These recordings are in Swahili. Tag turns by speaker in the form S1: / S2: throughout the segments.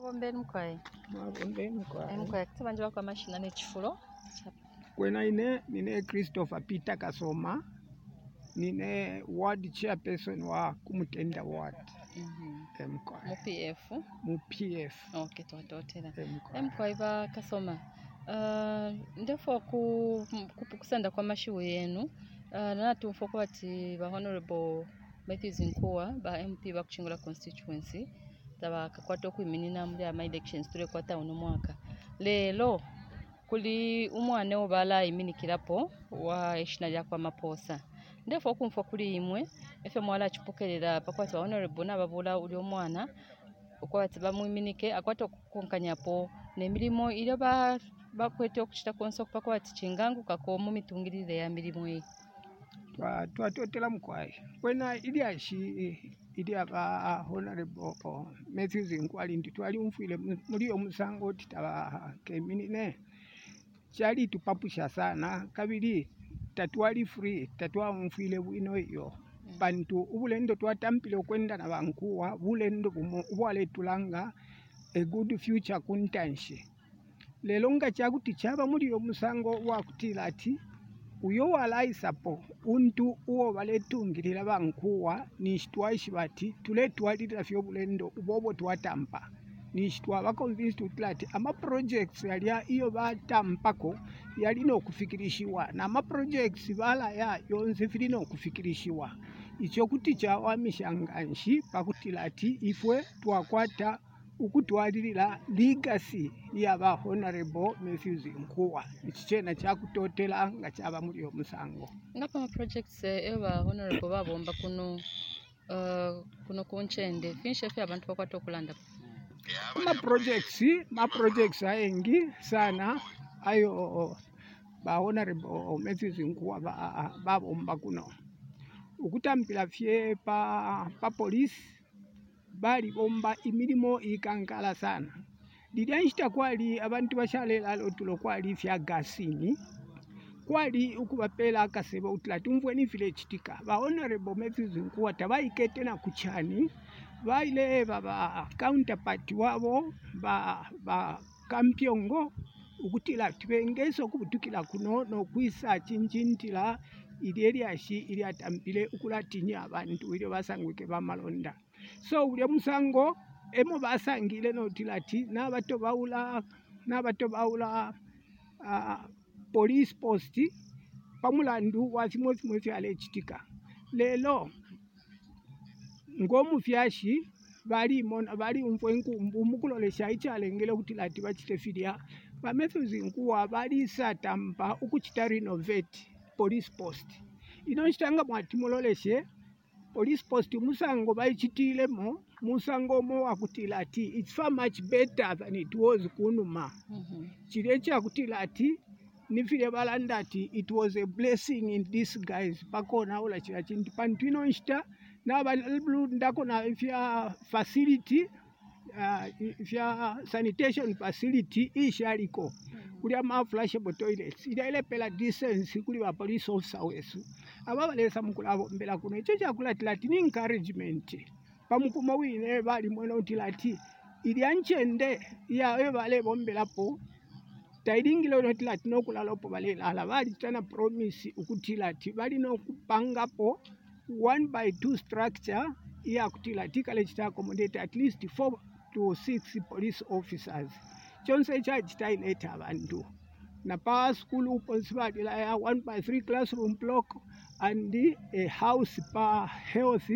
S1: Mwabombeni mkwaye.
S2: Mwabombeni mkwaye.
S1: Mkwaye kutabanje bakwa mashina n'ekifulo.
S2: Kwena nine Christopher Peter Kasoma. Nine ward chairperson wa Kumutenda ward. Mkwaye. Mu PF.
S1: Okay, twatotera. Mkwaye ba Kasoma. Ndefo kusenda kwa mashiwe yenu. Natumfo kwa ati ba Honorable Matthews Nkuwa ba MP ba Kuchingula constituency. Kakwata kwiminina muri ama elections tule kwata uno mwaka lelo kuli umwane obala iminikirapo wa eshina kwa maposa ndefo kumfo kuli imwe efe mwala chipokerera pakwati wa honorable nababula uli omwana okwati bamuiminike akwata konkanyapo nemirimo ile bakwete okuchita konso pakwati chingangu kako mu mitungirire ya mirimo yi
S2: twatotela mkwaye kwena ili ashi ili aba honorable Matthews Nkwali ndi twali umfile muri omusango titaba keminine chali tupapusha sana kabili tatwali free tatwa umfile bwino iyo bantu ubulendo twatampile okwenda na bankuwa bulendo bwale tulanga a good future kuntanshi lelo nga chakuti chaba muri omusango wakutila ati uyo walaisapo untu uwo baletungirira bankuwa nishitwashi bati tuletwalira fyo bulendo ubobo twatampa nishitwa bakonvinced utlati ama projects yali iyo batampako yali no kufikirishiwa na ama projects bala ya yonse fili no kufikirishiwa icho kuti cha wamishanganshi pakutilati ifwe twakwata ukutwalirira legacy ya ba Honorable Matthews Nkuwa ikichena chakutotela nga chaba muri omusango
S1: ngapa projects eba Honorable babomba kuno kunchende finishe fya abantu bakwata okulanda
S2: ma projects ayengi sana ayo ba Honorable Matthews Nkuwa babomba kuno ukutampila fye pa police bali bomba imirimo ikankala sana lidyanshita kwali abantu bashalela lotulo kwali fya gasini kwali ukubapela akasebo utlati umvwe ni village tika ba Honorable Matthews Nkuwa tabaikete na kuchani baile baba counterpart wabo ba kampiongo ukutila tibengeso kubutukila kuno no kwisa chinchintila ili ashi ili atampile ukulatinya abantu ile basangwike bamalonda so ule musango emo basangile notilati nabato baula police post pamulandu wasimwe fyale chitika lelo ngomu fyashi bali umfwenkumbu mukulolesha ichalengele kutilati bachitefilia ba Matthews Nkuwa bali satampa ukuchita renovate police post inochitanga mwati muloleshe police post musango baichitilemo musango mo akutilati it's far much better than it was kunuma chirecha akutilati nifile balandati it was a blessing in disguise pakona ula chira chinti pantino nshita na balundako na ifya facility ifya sanitation facility ishaliko kuli ama flashable toilets ile pela distance kuli ba police officer wesu ababalesa mukulabo mbela kuno icho chakulatila ni encouragement pamukuma wine bali mwena utilati ili anchende ya bale bombelapo taidingilo notilati nokulalopo bale lala bali tana promise ukutilati bali no kupangapo 1x2 structure ya kutilati kale chita accommodate at least 4 to 6 police officers chonse chachitaileta abantu na pa school uponsibadi la ya 1x3 classroom block and a house pa health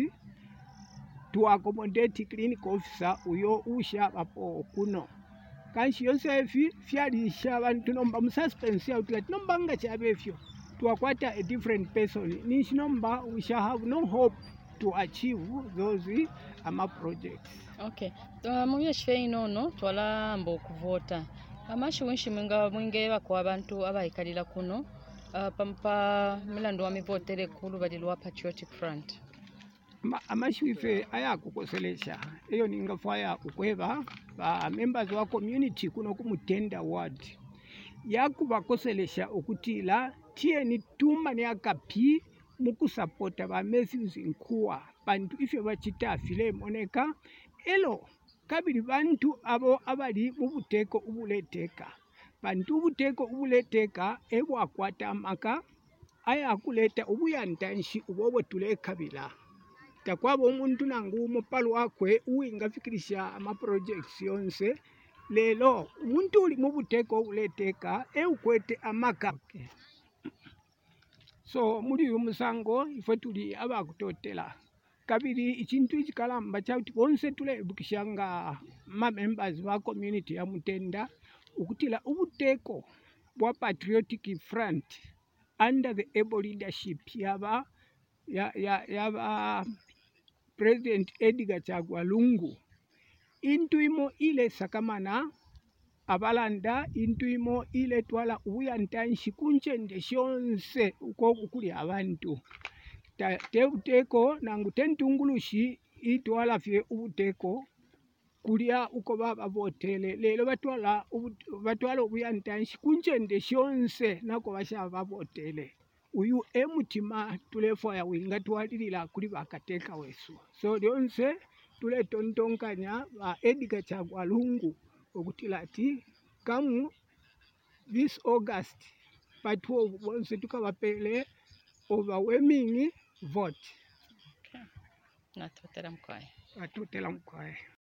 S2: to accommodate clinic officer uyo usha apo kuno kanshi yonse fyali shabantu nomba mususpense ya utilati nomba nga chabefyo tuakwata a different person ni nomba we shall have no hope to achieve those projects.
S1: Okay. Muye shfei nono twala mbo kuvota. Amashi wenshi mwinge bako abantu abayikalira kuno pampa milando wa mivotere kulu badilwa Patriotic Front.
S2: Amashi wife aya kukoselesha. Eyo ningafaya ukweba ba members wa community kuno Kumutenda ward. Yakubakoselesha okutila tieni tuma ni akapi mukusapota ba Matthews Nkuwa bantu ifyo bachita file moneka elo kabiri bantu abo abali mu buteko ubuleteka bantu ubuteko ubuleteka ebwakwata amaka ayakuleta ubuyantanshi ubwo tulekabila takwaba omuntu nangu umupalo wakwe uwinga fikirisha amaprojects yonse lelo umuntu uli mu buteko ubuleteka eukwete amaka so muri uyu musango ife tuli abakutotela kabiri ikintu ikikalamba chauti bonse tulebukishanga members ba community ya Mutenda ukutila ubuteko bwa Patriotic Front under the able leadership yaba President Edgar Chagwa Lungu intuimo ile sakamana abalanda intuimo ile twala ubuyantanshi kunchende shonse uko ukuli abantu teuteko nangu tentungulushi itwala fye ubuteko kulia uko baba botele lelo batwala ubuyantanshi kunchende shonse nako basha babotele uyu emutima tulefo ya winga twalilila kuli bakateka wesu so lyonse tuletontonkanya ba Edgar Chagwa Lungu okutila ati kamu this August patwo bonse tukabapele overwhelming vote.
S1: Natotela mkwae.